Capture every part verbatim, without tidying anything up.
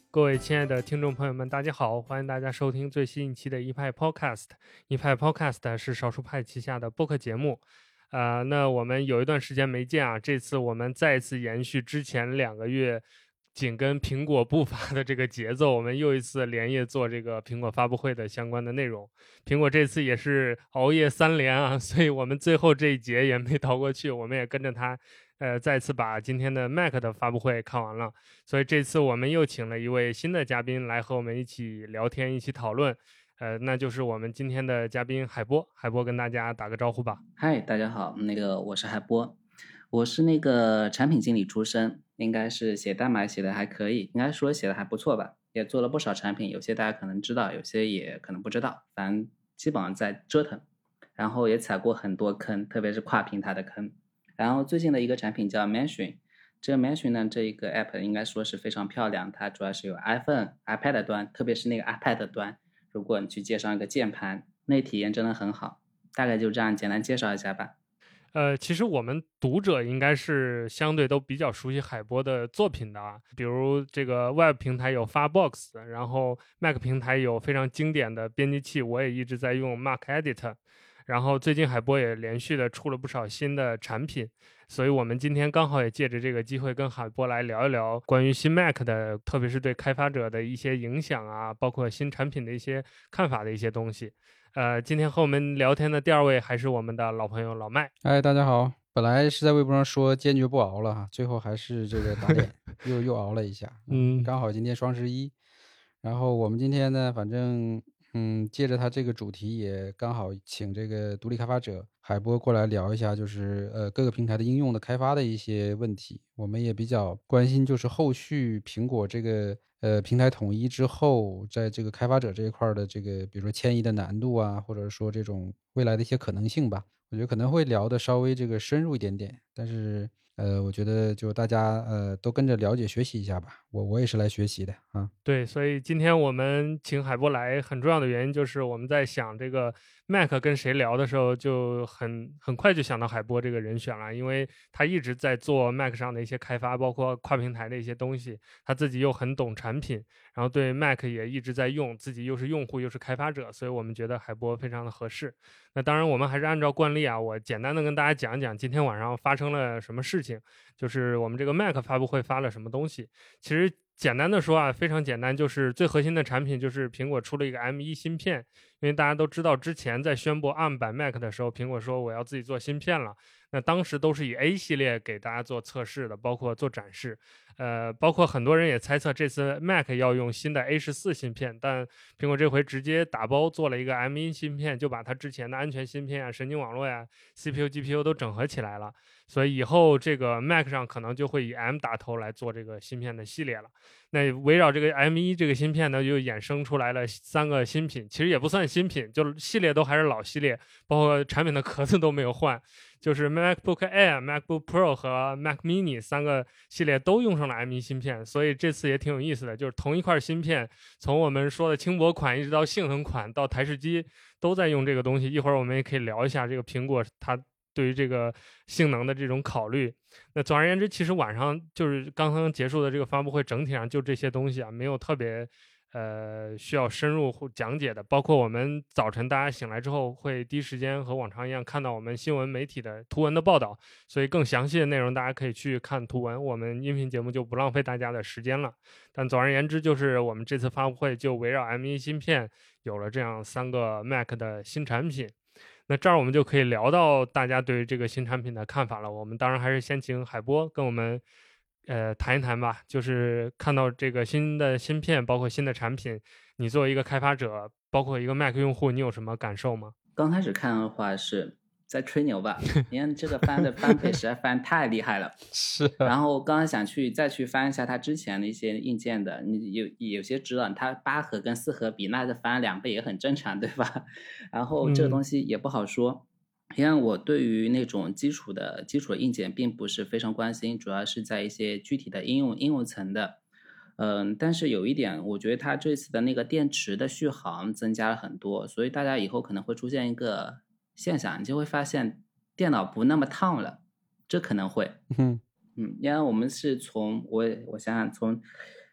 各位亲爱的听众朋友们，大家好，欢迎大家收听最新一期的一派 Podcast。一派 Podcast 是少数派旗下的播客节目。呃，那我们有一段时间没见啊，这次我们再一次延续之前两个月紧跟苹果步伐的这个节奏，我们又一次连夜做这个苹果发布会的相关的内容。苹果这次也是熬夜三连啊，所以我们最后这一节也没逃过去，我们也跟着他呃，再次把今天的 Mac 的发布会看完了，所以这次我们又请了一位新的嘉宾来和我们一起聊天，一起讨论，呃，那就是我们今天的嘉宾海波。海波跟大家打个招呼吧。 嗨，大家好，那个我是海波，我是那个产品经理出身，应该是写代码写的还可以，应该说写的还不错吧，也做了不少产品，有些大家可能知道，有些也可能不知道，反正基本上在折腾，然后也踩过很多坑，特别是跨平台的坑。然后最近的一个产品叫 Mansion， 这个 Mansion 呢，这一个 app 应该说是非常漂亮，它主要是有 iPhone、iPad 端，特别是那个 iPad 端，如果你去接上一个键盘，那体验真的很好。大概就这样简单介绍一下吧。 呃，其实我们读者应该是相对都比较熟悉海波的作品的啊，比如这个 Web 平台有 Firefox， 然后 Mac 平台有非常经典的编辑器，我也一直在用 MacEdit， 然后最近海波也连续的出了不少新的产品，所以我们今天刚好也借着这个机会跟海波来聊一聊关于新 Mac 的，特别是对开发者的一些影响啊，包括新产品的一些看法的一些东西。呃，今天和我们聊天的第二位还是我们的老朋友老麦。 哎，大家好，本来是在微博上说坚决不熬了哈，最后还是这个打脸，又又熬了一下。嗯，刚好今天双十一，然后我们今天呢，反正嗯，借着他这个主题，也刚好请这个独立开发者海波过来聊一下，就是呃各个平台的应用的开发的一些问题。我们也比较关心，就是后续苹果这个呃平台统一之后，在这个开发者这一块的这个，比如说迁移的难度啊，或者说这种未来的一些可能性吧。我觉得可能会聊的稍微这个深入一点点，但是呃，我觉得就大家呃都跟着了解学习一下吧。我我也是来学习的啊。 对，所以今天我们请海波来，很重要的原因就是我们在想这个 Mac 跟谁聊的时候，就很很快就想到海波这个人选了，因为他一直在做 Mac 上的一些开发，包括跨平台的一些东西，他自己又很懂产品，然后对 Mac 也一直在用，自己又是用户又是开发者，所以我们觉得海波非常的合适。那当然，我们还是按照惯例啊，我简单的跟大家讲讲今天晚上发生了什么事情，就是我们这个 Mac 发布会发了什么东西。其实简单的说啊，非常简单，就是最核心的产品就是苹果出了一个 M 一 芯片，因为大家都知道之前在宣布 A R M 版 Mac 的时候，苹果说我要自己做芯片了，那当时都是以 A 系列给大家做测试的，包括做展示，呃，包括很多人也猜测这次 Mac 要用新的 A 十四 芯片，但苹果这回直接打包做了一个 M 一 芯片，就把它之前的安全芯片啊、神经网络呀、C P U、G P U 都整合起来了，所以以后这个 Mac 上可能就会以 M 打头来做这个芯片的系列了。那围绕这个 M 一 这个芯片呢，就衍生出来了三个新品，其实也不算新品，就是系列都还是老系列，包括产品的壳子都没有换，就是 MacBook Air、MacBook Pro 和 Mac Mini 三个系列都用上了 M 一 芯片，所以这次也挺有意思的，就是同一块芯片，从我们说的轻薄款一直到性能款到台式机都在用这个东西。一会儿我们也可以聊一下这个苹果它对于这个性能的这种考虑。那总而言之，其实晚上就是刚刚结束的这个发布会，整体上就这些东西啊，没有特别呃需要深入讲解的。包括我们早晨大家醒来之后，会第一时间和往常一样看到我们新闻媒体的图文的报道，所以更详细的内容大家可以去看图文，我们音频节目就不浪费大家的时间了。但总而言之，就是我们这次发布会就围绕 M 一 芯片有了这样三个 Mac 的新产品。那这儿我们就可以聊到大家对于这个新产品的看法了。我们当然还是先请海波跟我们呃谈一谈吧，就是看到这个新的芯片，包括新的产品，你作为一个开发者，包括一个 Mac 用户，你有什么感受吗？ 刚开始看的话是在吹牛吧，因为这个翻的翻倍实在翻太厉害了。 是、啊。 然后刚刚想去再去翻一下它之前的一些硬件的，你有有些知道它八核跟四核比，那就翻两倍也很正常，对吧？然后这个东西也不好说。嗯，因为我对于那种基础的基础的硬件并不是非常关心，主要是在一些具体的应用应用层的。嗯，但是有一点，我觉得它这次的那个电池的续航增加了很多，所以大家以后可能会出现一个现象，你就会发现电脑不那么烫了，这可能会。 嗯嗯，因为我们是从我我想想从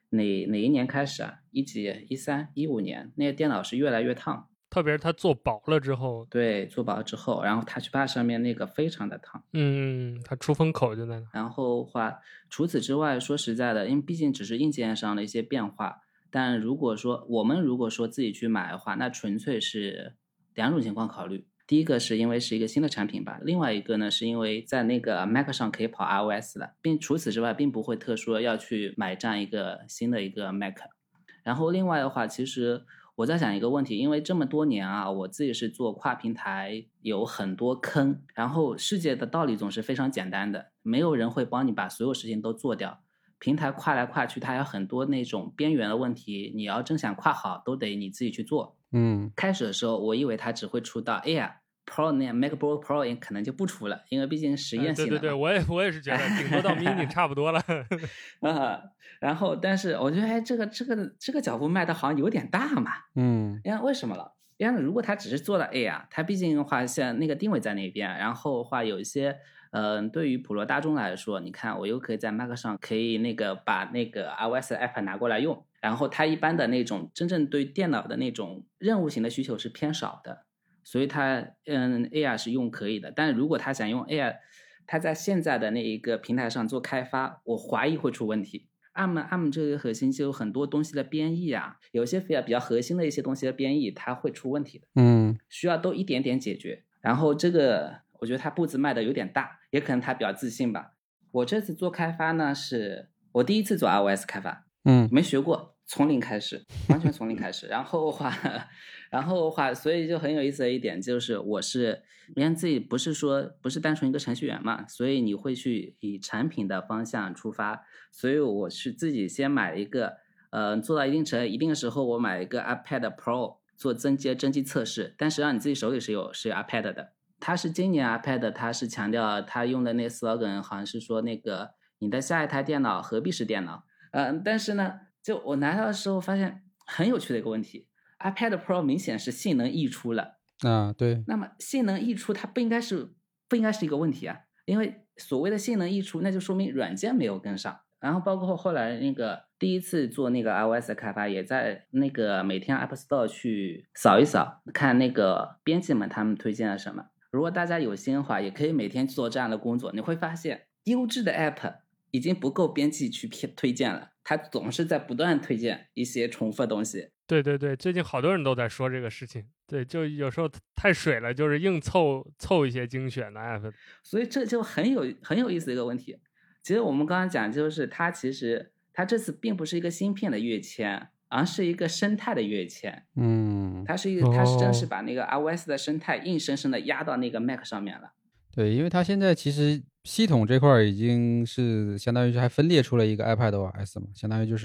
哪哪一年开始啊？一几一三一五年，那个电脑是越来越烫， 特别是它做薄了之后。 对，做薄之后，然后 touchpad 上面那个非常的烫。 嗯，它出风口就在那。 然后话，除此之外，说实在的，因为毕竟只是硬件上的一些变化，但如果说我们如果说自己去买的话，那纯粹是两种情况考虑。第一个是因为是一个新的产品吧，另外一个呢是因为在那个 Mac 上可以跑 iOS 了，并除此之外并不会特殊要去买这样一个新的一个 Mac。然后另外的话，其实我在想一个问题，因为这么多年啊，我自己是做跨平台，有很多坑，然后世界的道理总是非常简单的，没有人会帮你把所有事情都做掉。平台跨来跨去，它有很多那种边缘的问题，你要真想跨好，都得你自己去做。 嗯， 开始的时候，我以为它只会出到 Air Pro 那 MacBook Pro 也可能就不出了，因为毕竟实验性的、 哎。对对对，我也我也是觉得顶多到 mini 差不多了。 啊，然后但是我觉得哎，这个这个这个脚步迈的好像有点大嘛。 嗯， 因为为什么了？因为如果它只是做了 A 啊，它毕竟的话像那个定位在那边，然后的话有一些嗯、呃，对于普罗大众来说，你看我又可以在 Mac 上可以那个把那个 iOS app 拿过来用，然后它一般的那种真正对电脑的那种任务型的需求是偏少的，所以它嗯 A R 是用可以的。但是如果他想用 A R， 它在现在的那一个平台上做开发，我怀疑会出问题。A R M A R M 这个核心就有很多东西的编译啊，有些比较比较核心的一些东西的编译，它会出问题的， 嗯， 需要都一点点解决。然后这个我觉得它步子迈的有点大，也可能他比较自信吧。我这次做开发呢，是我第一次做 iOS 开发， 嗯， 没学过，从零开始，完全从零开始。然后的话，然后的话，所以就很有意思的一点就是，我是因为自己不是说不是单纯一个程序员嘛，所以你会去以产品的方向出发，所以我是自己先买了一个，呃，做到一定程一定的时候，我买了一个 iPad Pro 做增阶真机测试，但实际上你自己手里是有是有 iPad 的。它是今年 iPad， 它是强调它用的那 slogan 好像是说那个你的下一台电脑何必是电脑？嗯、呃，但是呢，就我拿到的时候发现很有趣的一个问题 ，iPad Pro 明显是性能溢出了啊，对。 那么性能溢出它不应该是不应该是一个问题啊，因为所谓的性能溢出，那就说明软件没有跟上。然后包括后来那个第一次做那个 iOS 的开发，也在那个每天 App Store 去扫一扫，看那个编辑们他们推荐了什么。如果大家有心的话，也可以每天做这样的工作，你会发现优质的 App 已经不够编辑去推荐了，它总是在不断推荐一些重复的东西。 对对对，最近好多人都在说这个事情。对，就有时候太水了，就是硬凑凑一些精选的 app。 所以这就很有很有意思的一个问题。其实我们刚刚讲，就是它其实它这次并不是一个芯片的跃迁，而是一个生态的跃迁。 嗯， 它是一个，它是真是把那个 iOS 的生态硬生生的压到那个 Mac 上面了。 对，因为它现在其实系统这块已经是相当于是还分裂出了一个 iPadOS 嘛，相当于就是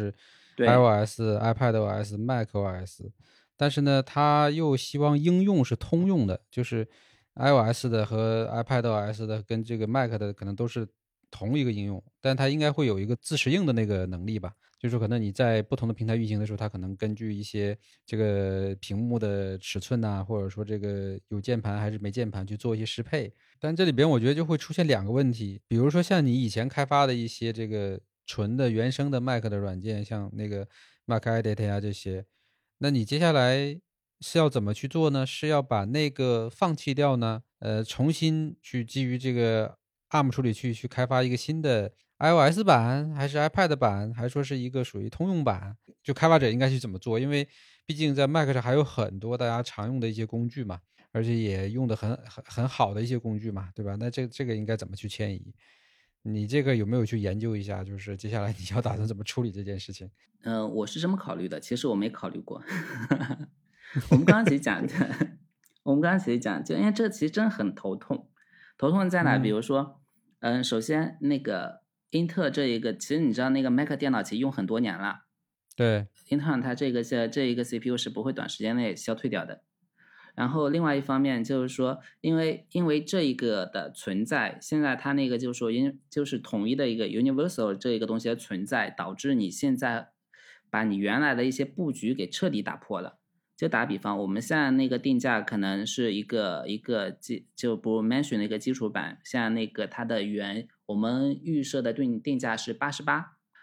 iOS、iPadOS、macOS，但是呢，它又希望应用是通用的，就是 iOS 的和 iPadOS 的跟这个 Mac 的可能都是同一个应用，但它应该会有一个自适应的那个能力吧。就是可能你在不同的平台运行的时候，它可能根据一些这个屏幕的尺寸啊，或者说这个有键盘还是没键盘去做一些适配。但这里边我觉得就会出现两个问题，比如说像你以前开发的一些这个纯的原生的 Mac 的软件，像那个 Mac Edit 啊这些，那你接下来是要怎么去做呢？是要把那个放弃掉呢？呃，重新去基于这个 A R M 处理器去开发一个新的iOS 版，还是 iPad 版，还说是一个属于通用版？就开发者应该去怎么做？因为毕竟在 Mac 上还有很多大家常用的一些工具嘛，而且也用的很很很好的一些工具嘛，对吧？那这这个应该怎么去迁移？你这个有没有去研究一下？就是接下来你要打算怎么处理这件事情？ 嗯、呃，我是这么考虑的，其实我没考虑过。我们刚刚其实讲的，我们刚刚其实讲，就因为这其实真的很头痛。头痛在哪？ 嗯、 比如说，嗯，首先那个英特尔这一个，其实你知道那个 Mac 电脑其实用很多年了。 对， 英特尔它这个这这一个 C P U 是不会短时间内消退掉的。然后另外一方面就是说，因为因为这一个的存在，现在它那个就是说，因就是统一的一个 universal 这一个东西的存在，导致你现在把你原来的一些布局给彻底打破了。就打比方，我们现在那个定价可能是一个一个基就不 mention 的一个基础版，像那个它的原我们预设的定定价是八十八，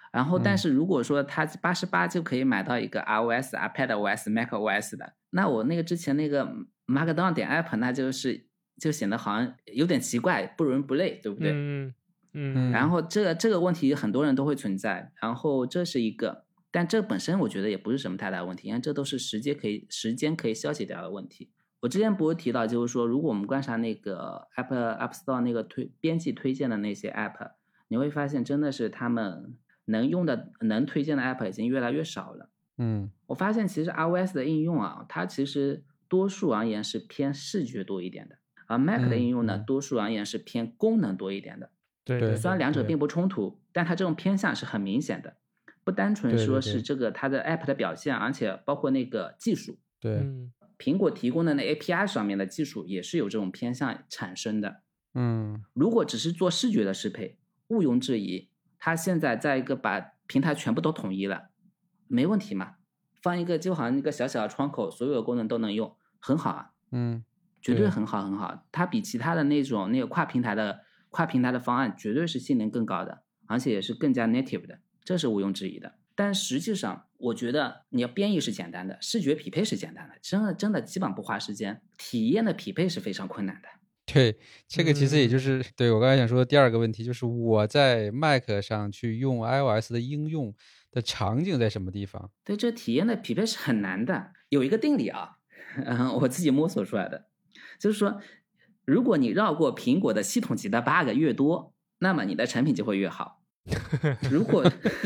然后但是如果说它八十八就可以买到一个 iOS、iPadOS、macOS 的，那我那个之前那个 Markdown 点 app 那就是就显得好像有点奇怪，不伦不类，对不对？ 嗯嗯。 然后这个这个问题很多人都会存在，然后这是一个，但这本身我觉得也不是什么太大问题，因为这都是时间可以时间可以消解掉的问题。我之前不是提到，就是说如果我们观察那个 App App Store 那个推编辑推荐的那些 App， 你会发现真的是他们能用的能推荐的 App 已经越来越少了。 嗯， 我发现其实 iOS 的应用啊，它其实多数而言是偏视觉多一点的，而 Mac 的应用呢， 嗯嗯、 多数而言是偏功能多一点的。 对对， 虽然两者并不冲突，但它这种偏向是很明显的，不单纯说是这个它的 App 的表现，而且包括那个技术。 对， 嗯， 苹果提供的那 A P I 上面的技术也是有这种偏向产生的。 嗯， 如果只是做视觉的适配，毋庸置疑，它现在在一个把平台全部都统一了，没问题嘛？放一个就好像一个小小的窗口，所有的功能都能用，很好啊。 嗯， 绝对很好很好。它比其他的那种那个跨平台的跨平台的方案绝对是性能更高的，而且也是更加 native 的，这是毋庸置疑的。但实际上我觉得你要编译是简单的，视觉匹配是简单的，真的真的基本不花时间，体验的匹配是非常困难的。 对，这个其实也就是、嗯、对我刚才想说的第二个问题，就是我在 Mac 上去用 iOS 的应用的场景在什么地方？ 对，这体验的匹配是很难的。有一个定理啊，嗯，我自己摸索出来的，就是说如果你绕过苹果的系统级的 bug 越多，那么你的产品就会越好。如果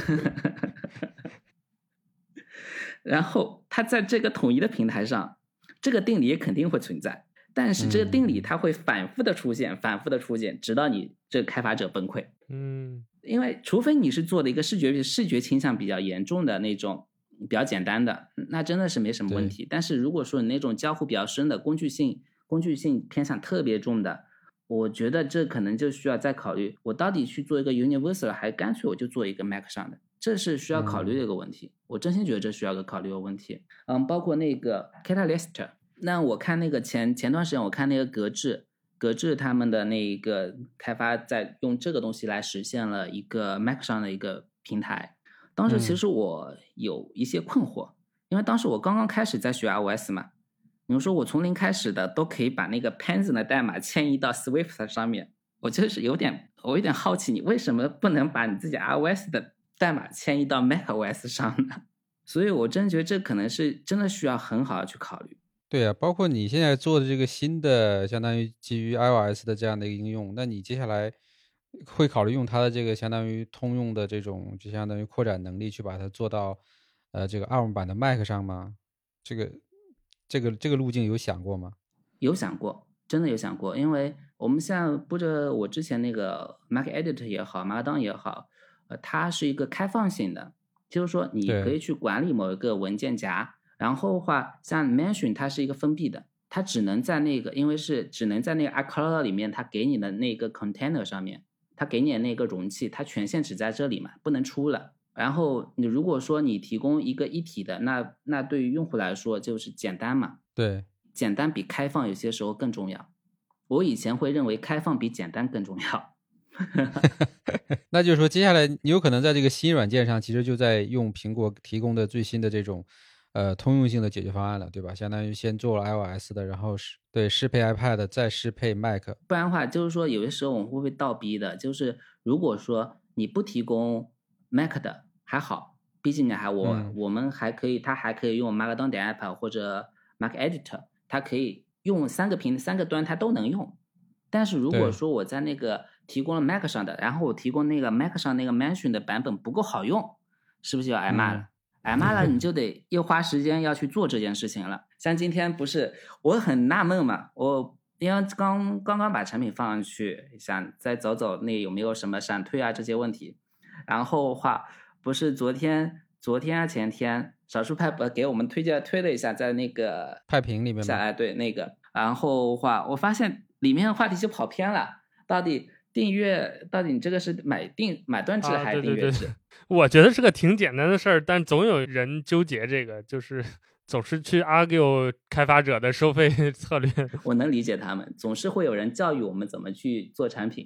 然后它在这个统一的平台上，这个定理也肯定会存在，但是这个定理它会反复的出现、嗯、反复的出现，直到你这个开发者崩溃。 嗯， 因为除非你是做的一个视觉视觉倾向比较严重的那种比较简单的，那真的是没什么问题。但是如果说你那种交互比较深的工具性工具性偏向特别重的，我觉得这可能就需要再考虑，我到底去做一个 universal 还干脆我就做一个 Mac 上的，这是需要考虑的一个问题、嗯、我真心觉得这需要个考虑的问题。嗯，包括那个 Catalyst， 那我看那个前前段时间我看那个格致格致他们的那个开发在用这个东西来实现了一个 Mac 上的一个平台，当时其实我有一些困惑、嗯、因为当时我刚刚开始在学 iOS 嘛，你说我从零开始的都可以把那个 Python 的代码迁移到 Swift 上面，我就是有点我有点好奇，你为什么不能把你自己 iOS 的代码迁移到 macOS 上呢？所以我真觉得这可能是真的需要很好的去考虑。 对啊，包括你现在做的这个新的相当于基于 iOS 的这样的一个应用，那你接下来会考虑用它的这个相当于通用的这种就相当于扩展能力去把它做到呃这个 A R M 版的 Mac 上吗？这个这个这个路径有想过吗？ 有想过，真的有想过，因为我们现在不着我之前那个 Mac Edit 也好 Markdown 也好，呃，它是一个开放性的，就是说你可以去管理某一个文件夹，然后的话像 Mention 它是一个封闭的，它只能在那个因为是只能在那个 iCloud 里面，它给你的那个 container 上面，它给你的那个容器，它权限只在这里嘛，不能出了。然后你如果说你提供一个一体的，那那对于用户来说就是简单嘛。 对， 简单比开放有些时候更重要。我以前会认为开放比简单更重要。 那就是说接下来你有可能在这个新软件上其实就在用苹果提供的最新的这种呃通用性的解决方案了，对吧？相当于先做了 iOS 的，然后是对适配 iPad 再适配 Mac。 不然的话就是说有些时候我们会被倒逼的，就是如果说你不提供 Mac 的还好，毕竟你还我、嗯、我们还可以它还可以用 Markdown 点 app 或者 Mac Editor， 它可以用三个平三个端它都能用。但是如果说我在那个提供了 Mac 上的，然后我提供那个 Mac 上那个 Mention 的版本不够好用，是不是就挨骂了、嗯、挨骂了你就得又花时间要去做这件事情了。像今天不是我很纳闷嘛，我因为刚刚刚把产品放上去，想再走走那有没有什么闪退啊这些问题，然后的话不是昨天昨天啊前天少数派给我们推荐推了一下在那个派评里面下来，对那个，然后话我发现里面的话题就跑偏了，到底订阅到底你这个是买订买断制还是订阅制、 啊、对对对，我觉得是个挺简单的事儿，但总有人纠结这个，就是总是去 argue 开发者的收费策略。 我能理解他们，总是会有人教育我们怎么去做产品，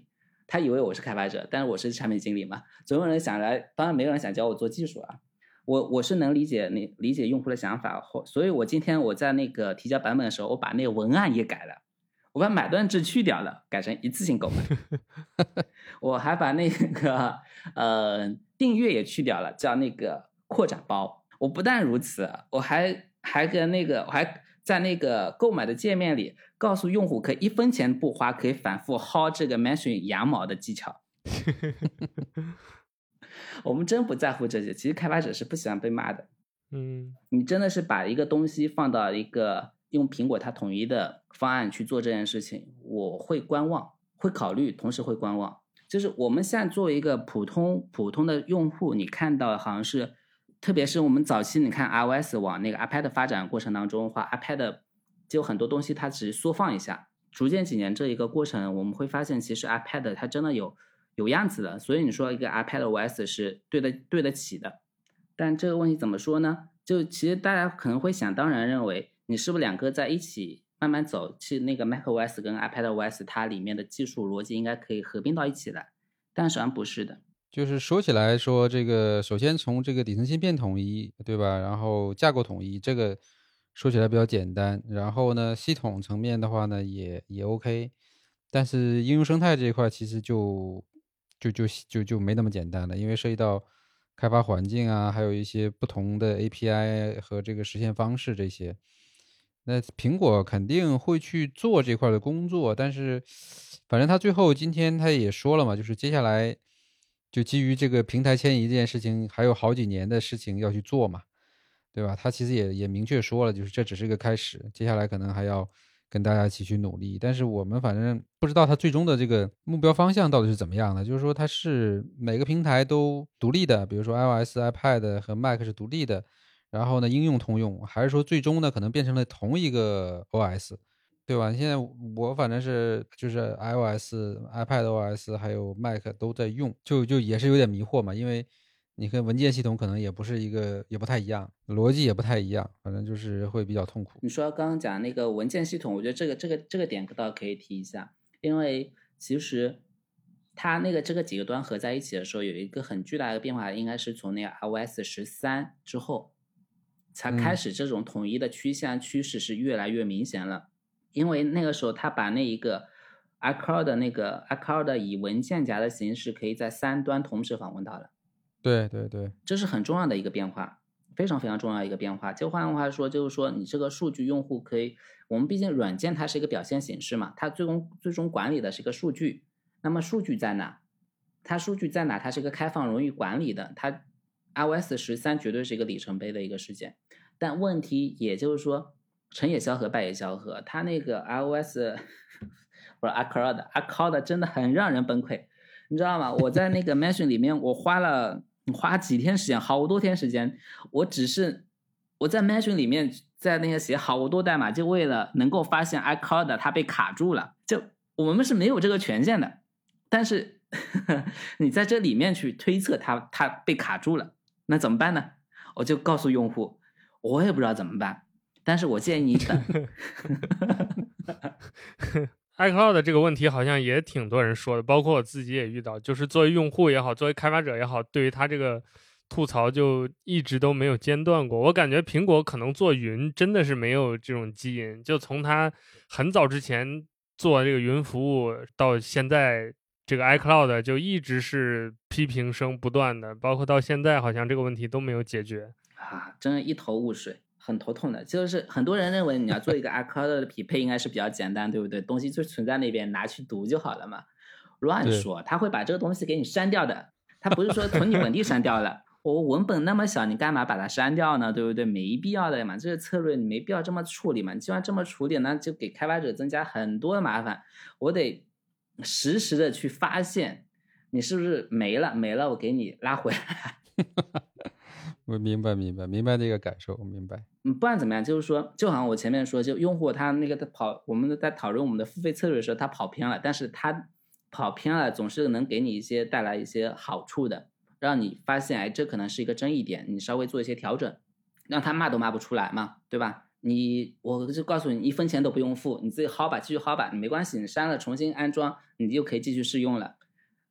他以为我是开发者，但是我是产品经理嘛，总有人想来，当然没有人想教我做技术啊。我我是能理解你理解用户的想法，所以我今天我在那个提交版本的时候，我把那个文案也改了，我把买断制去掉了，改成一次性购买。我还把那个呃订阅也去掉了，叫那个扩展包。我不但如此，我还还跟那个我还在那个购买的界面里告诉用户，可以一分钱不花，可以反复薅这个 mention 羊毛的技巧。我们真不在乎这些，其实开发者是不喜欢被骂的。 嗯， 你真的是把一个东西放到一个用苹果它统一的方案去做这件事情，我会观望，会考虑，同时会观望。就是我们现在作为一个普通普通的用户，你看到好像是，特别是我们早期你看 iOS 往那个 iPad 发展过程当中的话， iPad 就很多东西它只是缩放一下，逐渐几年这一个过程，我们会发现其实 iPad 它真的有有样子的，所以你说一个 iPadOS 是对得对得起的。但这个问题怎么说呢？就其实大家可能会想当然认为，你是不是两个在一起慢慢走，其实那个 macOS 跟 iPadOS 它里面的技术逻辑应该可以合并到一起来，但实际上不是的。 就是说起来说，这个首先从这个底层芯片统一，对吧？然后架构统一，这个说起来比较简单。然后呢，系统层面的话呢，也也 OK。但是应用生态这一块其实就就就就就没那么简单了，因为涉及到开发环境啊，还有一些不同的 A P I 和这个实现方式这些。那苹果肯定会去做这块的工作，但是反正他最后今天他也说了嘛，就是接下来就基于这个平台迁移这件事情还有好几年的事情要去做嘛，对吧？他其实也也明确说了，就是这只是个开始，接下来可能还要跟大家一起去努力。但是我们反正不知道他最终的这个目标方向到底是怎么样的，就是说它是每个平台都独立的，比如说 iOS、iPad 和 Mac 是独立的，然后呢应用通用，还是说最终呢可能变成了同一个 O S， 对吧？现在我反正是就是 iOS、iPadOS 还有 Mac 都在用，就就也是有点迷惑嘛，因为你跟文件系统可能也不是一个，也不太一样，逻辑也不太一样，反正就是会比较痛苦。 你说刚刚讲那个文件系统，我觉得这个这个这个点倒可以提一下，因为其实它那个这个几个端合在一起的时候，有一个很巨大的变化，应该是从那个 iOS 十三之后才开始，这种统一的趋向趋势是越来越明显了。嗯、因为那个时候他把那一个 iCloud 的那个 iCloud 以文件夹的形式可以在三端同时访问到了。 对对对， 这是很重要的一个变化，非常非常重要的一个变化。就换句话说，就是说你这个数据用户可以，我们毕竟软件它是一个表现形式嘛，它最终最终管理的是一个数据。那么数据在哪？它数据在哪？它是一个开放容易管理的。它 iOS 十三绝对是一个里程碑的一个事件。但问题也就是说，成也萧何，败也萧何。它那个 iOS 或者 iCloud iCloud 真的很让人崩溃，你知道吗？我在那个 Mention 里面，我花了花几天时间，好多天时间，我只是我在 Mention 里面在那些写好多代码，就为了能够发现 iCloud 它被卡住了。就我们是没有这个权限的，但是呵呵你在这里面去推测它它被卡住了，那怎么办呢？我就告诉用户，我也不知道怎么办，但是我建议你等。 iCloud 这个问题好像也挺多人说的，包括我自己也遇到，就是作为用户也好，作为开发者也好，对于他这个吐槽就一直都没有间断过。我感觉苹果可能做云真的是没有这种基因，就从他很早之前做这个云服务到现在，这个 iCloud 就一直是批评声不断的，包括到现在好像这个问题都没有解决啊，真是一头雾水。很头痛的，就是很多人认为你要做一个 iCloud 的匹配应该是比较简单，对不对？东西就存在那边，拿去读就好了嘛。乱说，他会把这个东西给你删掉的，他不是说从你本地删掉了。我文本那么小，你干嘛把它删掉呢？对不对？没必要的嘛，这个策略你没必要这么处理嘛。你既然这么处理，那就给开发者增加很多的麻烦。我得实时的去发现你是不是没了，没了我给你拉回来。 我明白明白明白这个感受，我明白。 嗯，不管怎么样，就是说，就好像我前面说，就用户他那个跑，我们在讨论我们的付费策略的时候，他跑偏了，但是他跑偏了，总是能给你一些带来一些好处的，让你发现，哎，这可能是一个争议点，你稍微做一些调整，让他骂都骂不出来嘛，对吧？你我就告诉你，一分钱都不用付，你自己薅吧，继续薅吧，你没关系，你删了重新安装，你就可以继续试用了。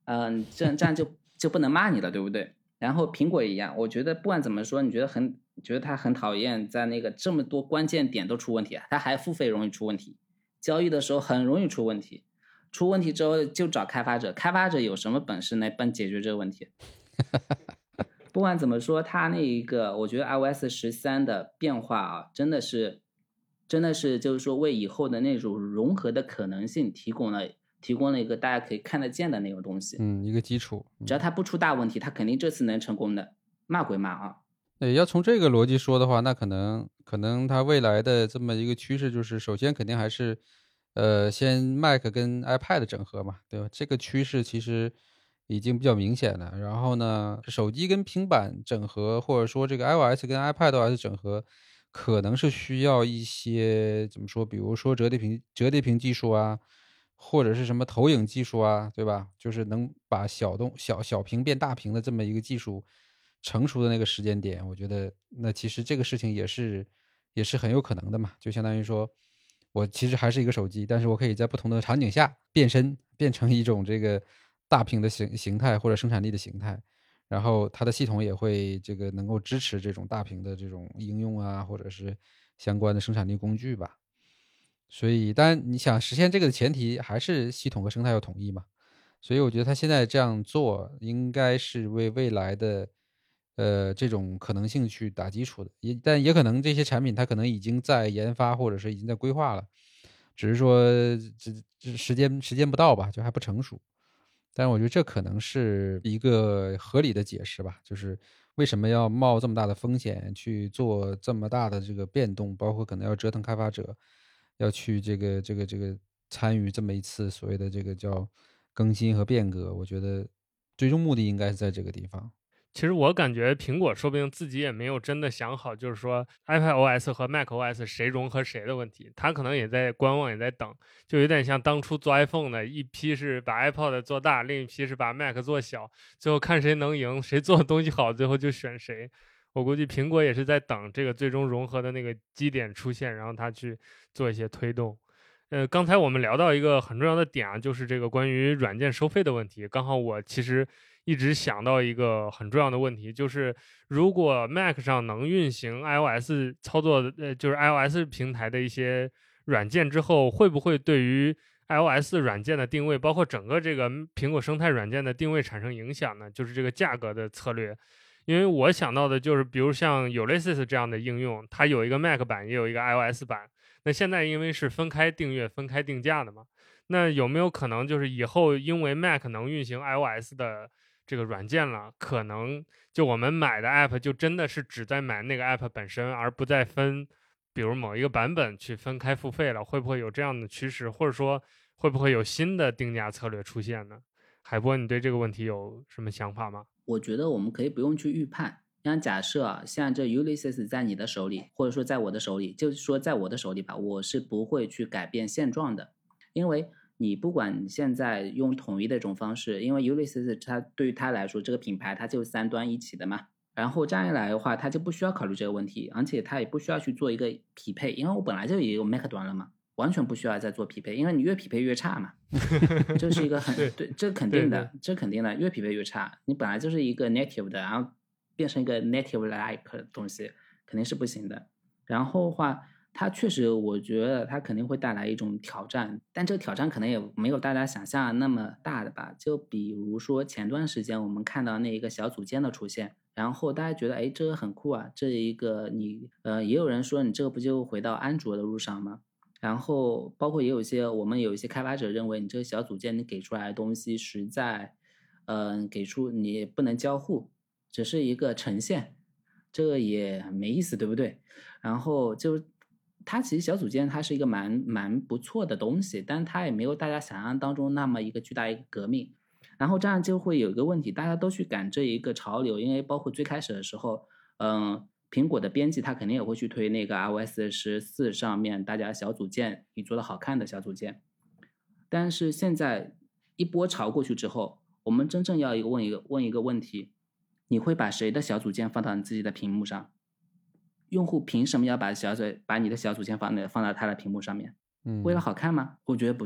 嗯、呃，这样这样就就不能骂你了，对不对？然后苹果也一样，我觉得不管怎么说，你觉得很觉得他很讨厌，在那个这么多关键点都出问题，他还付费容易出问题，交易的时候很容易出问题，出问题之后就找开发者，开发者有什么本事来帮解决这个问题？不管怎么说，它那一个，我觉得 iOS 十三的变化啊，真的是，真的是就是说为以后的那种融合的可能性提供了提供了一个大家可以看得见的那个东西， 嗯，一个基础。 只要它不出大问题，它肯定这次能成功的。骂归骂啊， 对，要从这个逻辑说的话，那可能可能它未来的这么一个趋势就是，首先肯定还是，呃，先 Mac 跟 iPad 整合嘛，对吧？这个趋势其实已经比较明显了。然后呢，手机跟平板整合，或者说这个 iOS 跟 iPadOS 整合，可能是需要一些怎么说，比如说折叠屏折叠屏技术啊，或者是什么投影技术啊，对吧？就是能把小动小小屏变大屏的这么一个技术成熟的那个时间点，我觉得那其实这个事情也是也是很有可能的嘛。就相当于说，我其实还是一个手机，但是我可以在不同的场景下变身，变成一种这个大屏的形形态或者生产力的形态，然后它的系统也会这个能够支持这种大屏的这种应用啊，或者是相关的生产力工具吧。所以当然你想实现这个的前提还是系统和生态要统一嘛。所以我觉得他现在这样做应该是为未来的呃这种可能性去打基础的，也但也可能这些产品它可能已经在研发或者是已经在规划了，只是说这这时间时间不到吧，就还不成熟。但是我觉得这可能是一个合理的解释吧，就是为什么要冒这么大的风险去做这么大的这个变动，包括可能要折腾开发者，要去这个这个这个参与这么一次所谓的这个叫更新和变革，我觉得最终目的应该是在这个地方。 其实我感觉苹果说不定自己也没有真的想好，就是说 iPadOS 和 macOS 谁融合谁的问题，他可能也在观望，也在等，就有点像当初做 iPhone 的，一批是把 iPod 做大，另一批是把 Mac 做小，最后看谁能赢，谁做的东西好，最后就选谁。我估计苹果也是在等这个最终融合的那个基点出现，然后他去做一些推动。呃，刚才我们聊到一个很重要的点啊，就是这个关于软件收费的问题。刚好我其实一直想到一个很重要的问题，就是如果 Mac 上能运行 iOS 操作的，呃，就是 iOS 平台的一些软件之后，会不会对于 iOS 软件的定位，包括整个这个苹果生态软件的定位产生影响呢？就是这个价格的策略。因为我想到的就是，比如像 Ulysses 这样的应用，它有一个 Mac 版，也有一个 iOS 版。那现在因为是分开订阅、分开定价的嘛，那有没有可能就是以后因为 Mac 能运行 iOS 的这个软件了，可能就我们买的 App 就真的是只在买那个 App 本身，而不再分，比如某一个版本去分开付费了？会不会有这样的趋势，或者说会不会有新的定价策略出现呢？海波，你对这个问题有什么想法吗？ 我觉得我们可以不用去预判。像假设啊，像这 Ulysses 在你的手里，或者说在我的手里，就是说在我的手里吧，我是不会去改变现状的，因为你不管现在用统一的一种方式，因为 Ulysses 它对于它来说，这个品牌它就是三端一起的嘛，然后这样一来的话，它就不需要考虑这个问题，而且它也不需要去做一个匹配，因为我本来就有 Mac 端了嘛，完全不需要再做匹配，因为你越匹配越差嘛，这是一个很对，这肯定的，这肯定的，越匹配越差，你本来就是一个 native 的，然后变成一个 native like 的东西，肯定是不行的。然后的话，它确实，我觉得它肯定会带来一种挑战，但这个挑战可能也没有大家想象那么大的吧。就比如说前段时间我们看到那一个小组件的出现，然后大家觉得，哎，这个很酷啊，这一个你，呃，也有人说你这个不就回到安卓的路上吗？然后包括也有一些我们有一些开发者认为你这个小组件你给出来的东西实在，嗯、呃，给出你不能交互。只是一个呈现，这个也没意思，对不对？然后就它其实小组件它是一个蛮蛮不错的东西，但它也没有大家想象当中那么一个巨大一个革命。然后这样就会有一个问题，大家都去赶这一个潮流，因为包括最开始的时候，嗯，苹果的编辑它肯定也会去推那个 iOS 十四上面大家小组件你做的好看的小组件，但是现在一波潮过去之后，我们真正要一个问一个问一个问题。你会把谁的小组件放到你自己的屏幕上？用户凭什么要把小组把你的小组件放在放到他的屏幕上面？ 嗯， 为了好看吗？我觉得不是的。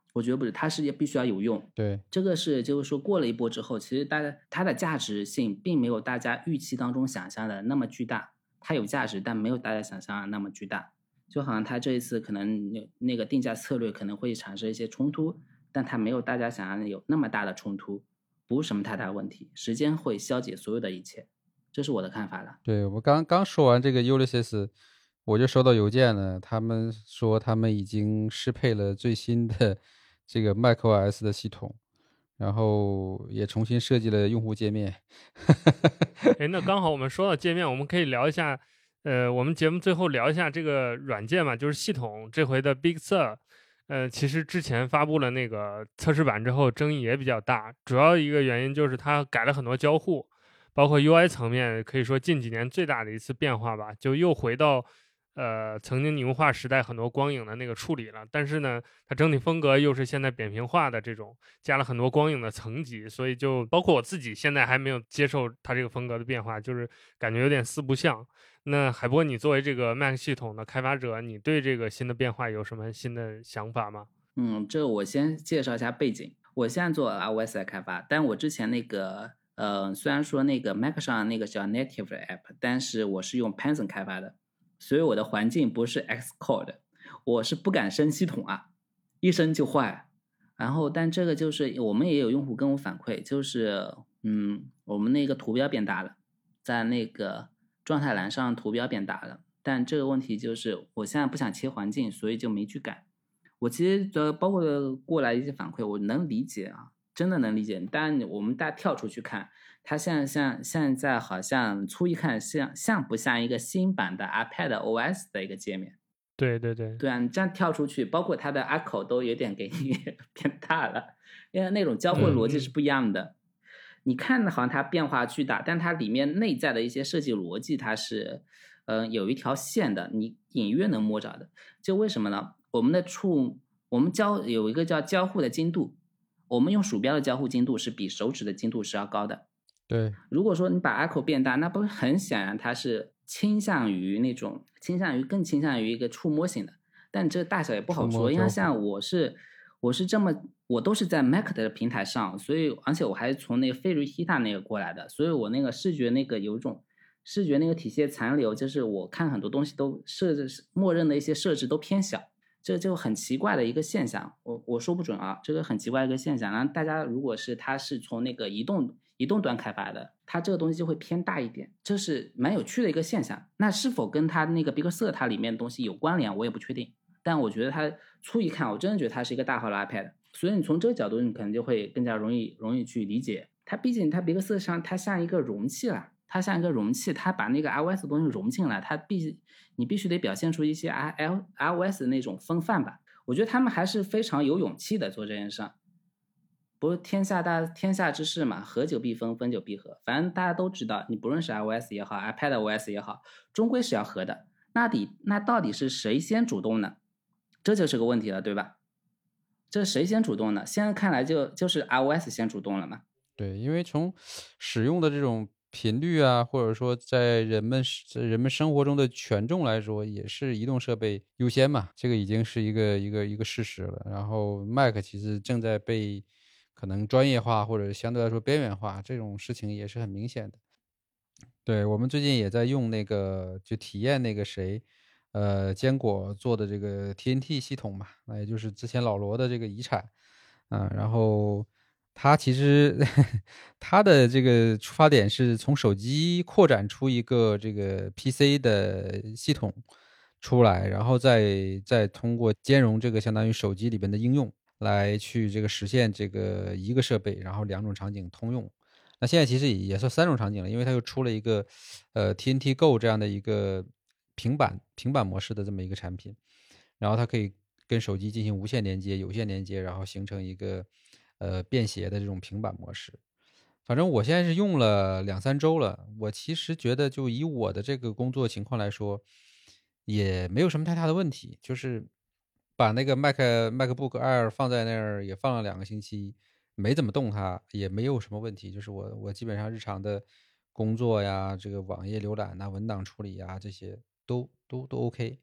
我觉得不是，它是也必须要有用。 对， 这个是就是说过了一波之后，其实大家它的价值性并没有大家预期当中想象的那么巨大，它有价值，但没有大家想象的那么巨大。就好像它这一次可能那个定价策略可能会产生一些冲突，但它没有大家想象的有那么大的冲突，不是什么太大问题，时间会消解所有的一切，这是我的看法了。 对，我刚刚说完这个 Ulysses，我就收到邮件了，他们说他们已经适配了最新的这个 macOS 的系统，然后也重新设计了用户界面。 哎，那刚好我们说到界面，我们可以聊一下，呃，我们节目最后聊一下这个软件嘛，就是系统这回的 Big Sur，呃，其实之前发布了那个测试版之后，争议也比较大，主要一个原因就是它改了很多交互，包括 U I 层面，可以说近几年最大的一次变化吧，就又回到呃曾经拟物化时代很多光影的那个处理了，但是呢，它整体风格又是现在扁平化的这种，加了很多光影的层级，所以就包括我自己现在还没有接受它这个风格的变化，就是感觉有点四不像。那海波，你作为这个 Mac 系统的开发者，你对这个新的变化有什么新的想法吗？ 嗯，这我先介绍一下背景。我现在做 iOS 的开发，但我之前那个呃，虽然说那个 Mac 上那个叫 native 的 app， 但是我是用 Python 开发的，所以我的环境不是 Xcode， 我是不敢升系统啊，一升就坏。然后，但这个就是我们也有用户跟我反馈，就是嗯，我们那个图标变大了，在那个状态栏上图标变大了，但这个问题就是我现在不想切环境，所以就没去改。我其实呃，包括过来一些反馈，我能理解啊，真的能理解。但我们大家跳出去看，它现在像现在好像粗一看像像不像一个新版的 iPadOS 的一个界面？ 对对对， 对啊，你这样跳出去，包括它的 icon 都有点给你变大了，因为那种交互逻辑是不一样的。嗯、你看好像它变化巨大，但它里面内在的一些设计逻辑，它是呃有一条线的，你隐约能摸着的。就为什么呢？我们的触，我们交有一个叫交互的精度，我们用鼠标的交互精度是比手指的精度是要高的。 对， 如果说你把 icon 变大，那不是很显然它是倾向于那种倾向于更倾向于一个触摸型的，但这大小也不好说，因为像我是我是这么我都是在 Mac 的平台上，所以而且我还是从那个飞驴 Hita 那个过来的，所以我那个视觉那个有一种视觉那个体系残留，就是我看很多东西都设置默认的一些设置都偏小。这就很奇怪的一个现象，我我说不准啊，这个很奇怪的一个现象。然后大家如果是它是从那个移动移动端开发的，它这个东西就会偏大一点，这是蛮有趣的一个现象。那是否跟它那个 Big Sur 它里面的东西有关联，我也不确定。但我觉得它粗一看，我真的觉得它是一个大号的 iPad， 所以你从这个角度，你可能就会更加容易容易去理解。它毕竟它 Big Sur 上它像一个容器了。它像一个容器，它把那个 iOS 的东西融进来，它必你必须得表现出一些 iOS 的那种风范吧。我觉得他们还是非常有勇气的做这件事。不是天下大天下之事嘛，合久必分，分久必合。反正大家都知道，你不论是 iOS 也好 ，iPadOS 也好，终归是要合的。那底那到底是谁先主动呢？这就是个问题了，对吧？这谁先主动呢？现在看来就就是 iOS 先主动了嘛。 对，因为从使用的这种频率啊，或者说在人们在人们生活中的权重来说，也是移动设备优先嘛，这个已经是一个一个一个事实了。然后 Mac 其实正在被可能专业化或者相对来说边缘化，这种事情也是很明显的。对，我们最近也在用那个就体验那个谁呃坚果做的这个 T N T 系统嘛，那也就是之前老罗的这个遗产啊，然后它其实它的这个出发点是从手机扩展出一个这个 P C 的系统出来，然后再再通过兼容这个相当于手机里边的应用来去这个实现这个一个设备，然后两种场景通用。那现在其实也算三种场景了，因为它又出了一个呃 T N T Go 这样的一个平板平板模式的这么一个产品，然后它可以跟手机进行无线连接、有线连接，然后形成一个呃便携的这种平板模式。反正我现在是用了两三周了，我其实觉得就以我的这个工作情况来说，也没有什么太大的问题，就是把那个 Mac MacBook Air 放在那儿也放了两个星期，没怎么动它，也没有什么问题。就是我我基本上日常的工作呀，这个网页浏览呐、文档处理呀，这些都都都 OK。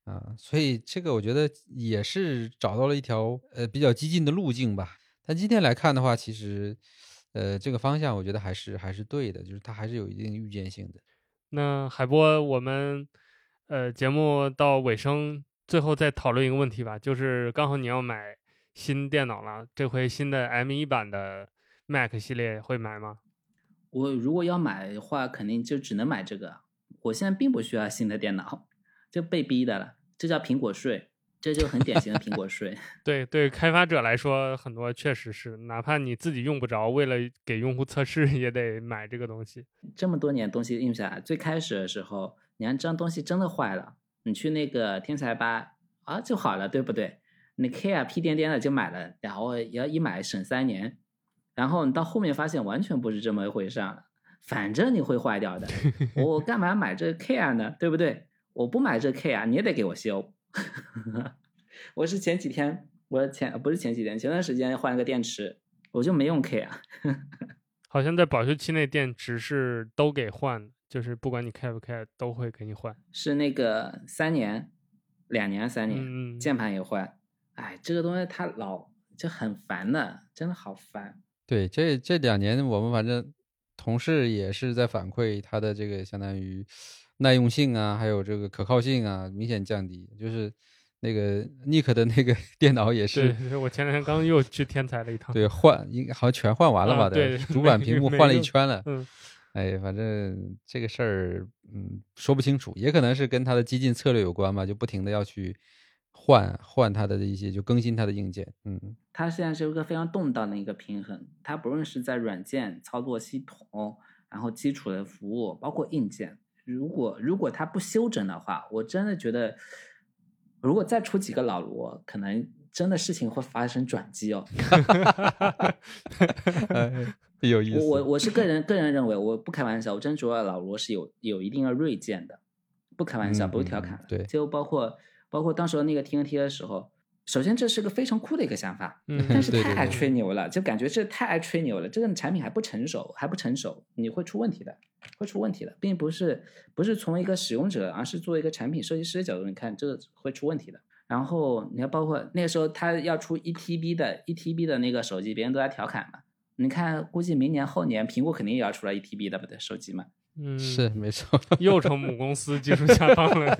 啊，所以这个我觉得也是找到了一条呃比较激进的路径吧。但今天来看的话，其实呃这个方向我觉得还是还是对的，就是它还是有一定预见性的。 那海波，我们呃节目到尾声，最后再讨论一个问题吧，就是刚好你要买新电脑了，这回新的 M 一 版的 Mac 系列会买吗？ 我如果要买的话，肯定就只能买这个。我现在并不需要新的电脑，这被逼的了，这叫苹果税，这就很典型的苹果税。 对对，开发者来说，很多确实是，哪怕你自己用不着，为了给用户测试，也得买这个东西。 这么多年东西用下来，最开始的时候，你看这样东西真的坏了，你去那个天才吧啊就好了，对不对？你 K 啊屁颠颠的就买了，然后要一买省三年，然后你到后面发现完全不是这么一回事了，反正你会坏掉的，我干嘛买这 K 啊呢？对不对？我不买这 K 啊，你也得给我修。我是前几天，我前不是前几天，前段时间换了个电池，我就没用 K 啊。 好像在保修期内电池是都给换，就是不管你开不开都会给你换。 是那个三年、两年、三年， 嗯、 键盘也换。哎，这个东西它老就很烦的，真的好烦。 对，这这两年我们反正同事也是在反馈它的这个相当于耐用性啊，还有这个可靠性啊明显降低。就是那个 Nick 的那个电脑也是， 对，我前两天刚又去天才了一趟。 对，换应该好像全换完了吧？ 啊、对， 主板屏幕换了一圈了。 嗯， 哎，反正这个事儿，嗯，说不清楚，也可能是跟它的激进策略有关吧，就不停的要去换换它的一些，就更新它的硬件。嗯， 它现在是一个非常动荡的一个平衡，它不论是在软件、操作系统，然后基础的服务，包括硬件，如果如果它不修整的话，我真的觉得，如果再出几个老罗，可能真的事情会发生转机哦。 有意思。 我我我是个人个人认为，我不开玩笑，我真觉得老罗是有有一定的锐见的，不开玩笑， 嗯、 不是调侃的。 对， 就包括包括当时那个 T N T 的时候，首先这是个非常酷的一个想法， 嗯、 但是太爱吹牛了，就感觉这太爱吹牛了，这个产品还不成熟，还不成熟，你会出问题的，会出问题的，并不是不是从一个使用者，而是作为一个产品设计师的角度，你看这个会出问题的。然后你要包括那个时候他要出一 T B 的一 T B 的那个手机，别人都在调侃嘛。你看，估计明年后年苹果肯定也要出来一 T B 的不对手机嘛。 嗯， 是没错， 又成母公司技术下放了。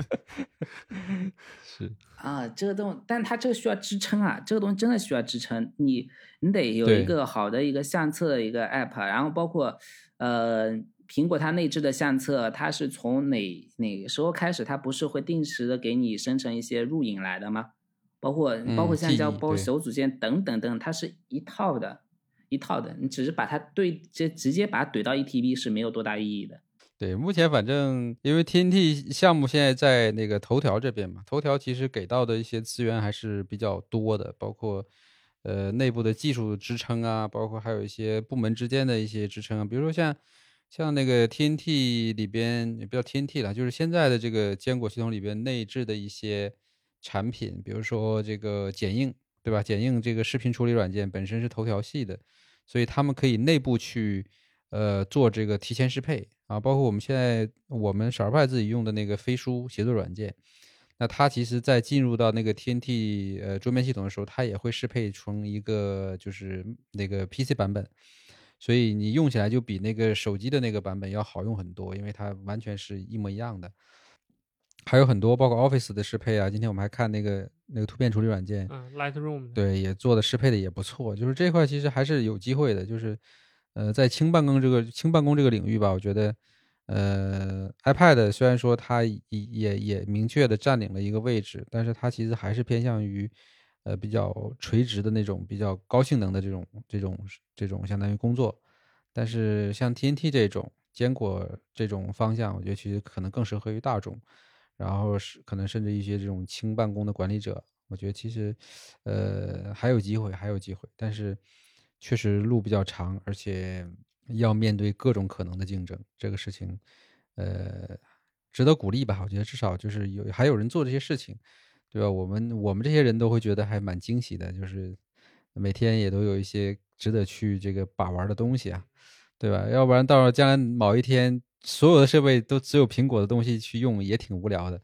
是啊，这个东西，但它这个需要支撑啊，这个东西真的需要支撑。你你得有一个好的一个相册的一个 app， 然后包括呃苹果它内置的相册，它是从哪哪个时候开始，它不是会定时的给你生成一些录影来的吗？包括包括橡胶，包括手组件等等等，它是一套的。一套的，你只是把它对这直接把它怼到一 T B 是没有多大意义的。 对，目前反正因为 T N T 项目现在在那个头条这边嘛，头条其实给到的一些资源还是比较多的，包括呃内部的技术支撑啊，包括还有一些部门之间的一些支撑啊，比如说像像那个 T N T 里边也不叫 T N T 了，就是现在的这个坚果系统里边内置的一些产品，比如说这个剪映，对吧？剪映这个视频处理软件本身是头条系的。所以他们可以内部去呃做这个提前适配啊，包括我们现在我们少儿派自己用的那个飞书协作软件，那它其实在进入到那个 T N T 呃桌面系统的时候，它也会适配成一个就是那个 P C 版本，所以你用起来就比那个手机的那个版本要好用很多，因为它完全是一模一样的。还有很多包括 Office 的适配啊，今天我们还看那个那个图片处理软件， 嗯 Lightroom 对，也做的适配的也不错，就是这块其实还是有机会的，就是呃在轻办公这个轻办公这个领域吧，我觉得呃 iPad 虽然说它也也也明确的占领了一个位置，但是它其实还是偏向于呃比较垂直的那种比较高性能的这种这种这种相当于工作，但是像 T N T 这种坚果这种方向，我觉得其实可能更适合于大众。然后是可能甚至一些这种轻办公的管理者，我觉得其实呃还有机会还有机会，但是确实路比较长，而且要面对各种可能的竞争，这个事情呃值得鼓励吧。我觉得至少就是有还有人做这些事情，对吧？我们我们这些人都会觉得还蛮惊喜的，就是每天也都有一些值得去这个把玩的东西啊，对吧？要不然到了将来某一天所有的设备都只有苹果的东西去用也挺无聊的。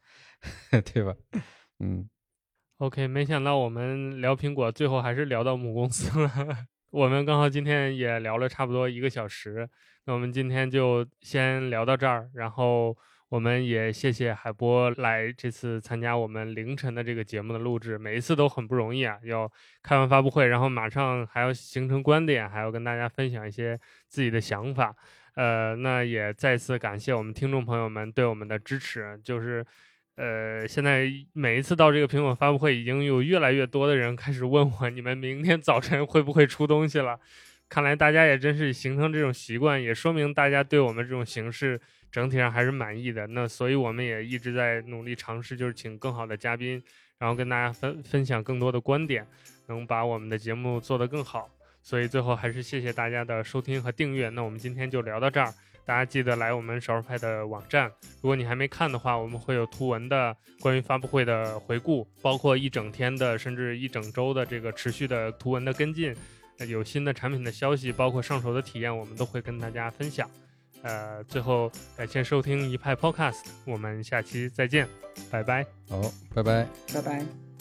对吧？嗯 ，OK， 没想到我们聊苹果，最后还是聊到母公司了。我们刚好今天也聊了差不多一个小时，那我们今天就先聊到这儿，然后我们也谢谢海波来这次参加我们凌晨的这个节目的录制，每一次都很不容易啊，要开完发布会，然后马上还要形成观点，还要跟大家分享一些自己的想法。呃，那也再次感谢我们听众朋友们对我们的支持，就是呃，现在每一次到这个苹果发布会，已经有越来越多的人开始问我，你们明天早晨会不会出东西了？看来大家也真是形成这种习惯，也说明大家对我们这种形式整体上还是满意的。那所以我们也一直在努力尝试，就是请更好的嘉宾，然后跟大家分分享更多的观点，能把我们的节目做得更好。所以最后还是谢谢大家的收听和订阅。那我们今天就聊到这儿。大家记得来我们少数派的网站，如果你还没看的话，我们会有图文的关于发布会的回顾，包括一整天的甚至一整周的这个持续的图文的跟进，有新的产品的消息，包括上手的体验，我们都会跟大家分享。呃，最后感谢收听一派 Podcast， 我们下期再见，拜拜。 好，拜拜， 拜拜。